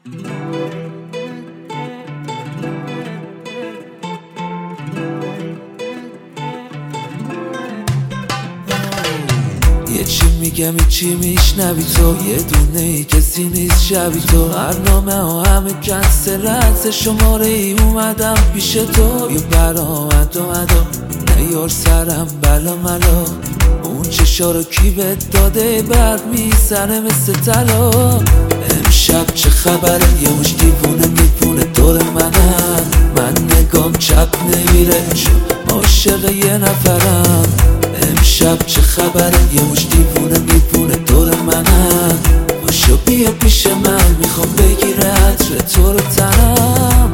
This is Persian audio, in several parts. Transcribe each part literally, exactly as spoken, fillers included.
یه چی میگم یه چی میشنوی تو، یه دونه ای کسی نیست شبی تو. برنامه ها همه کنسل از شماره ای اومدم پیش تو. یه برآمد اومدا نیار سرم بلا ملا، اون چشا رو کی بهت داده برق میزنه مثل طلا. امشب چه خبره یه مش دیوونه میپونه دور منم، من نگام چپ نمیره چون عاشق یه نفرم. امشب چه خبره یه مش دیوونه میپونه دور منم، باشو بیا پیش من میخوام بگیره عطر تو رو تنم.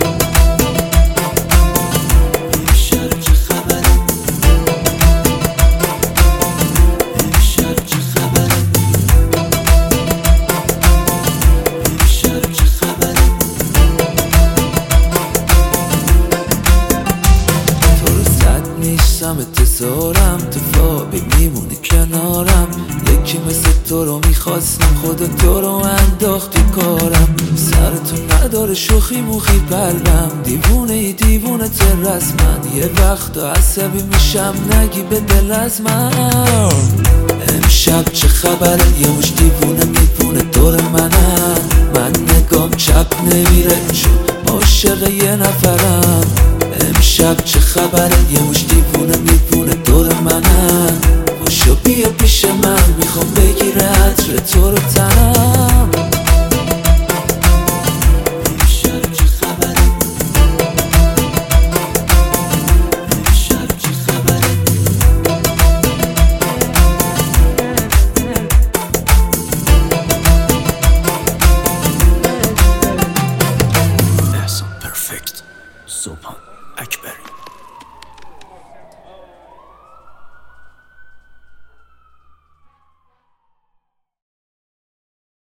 امشب چه خبره، امشب چه خبره، امشب چه خبره. تو رو صد نیستم انتظارم، تو خوابی میمونی کنارم. یکی مثل تو رو میخواستم خدا تو رو انداختی کارم. سرتون نداره شوخی موخی قلبم، دیوونه ای دیوونه تر از من. یه وقت عصبی میشم نگی به دل از من. امشب چه خبره یه مش دیوونه میپونه دور منم، من نگام چپ نمیره چون عاشق یه نفرم. امشب چه خبره یه مش دیوونه میپونه دور منم، باشو بیا پیش من میخوام بگیره عطر تو رو تنم. امشب چه خبره، امشب چه خبره. That's perfect. So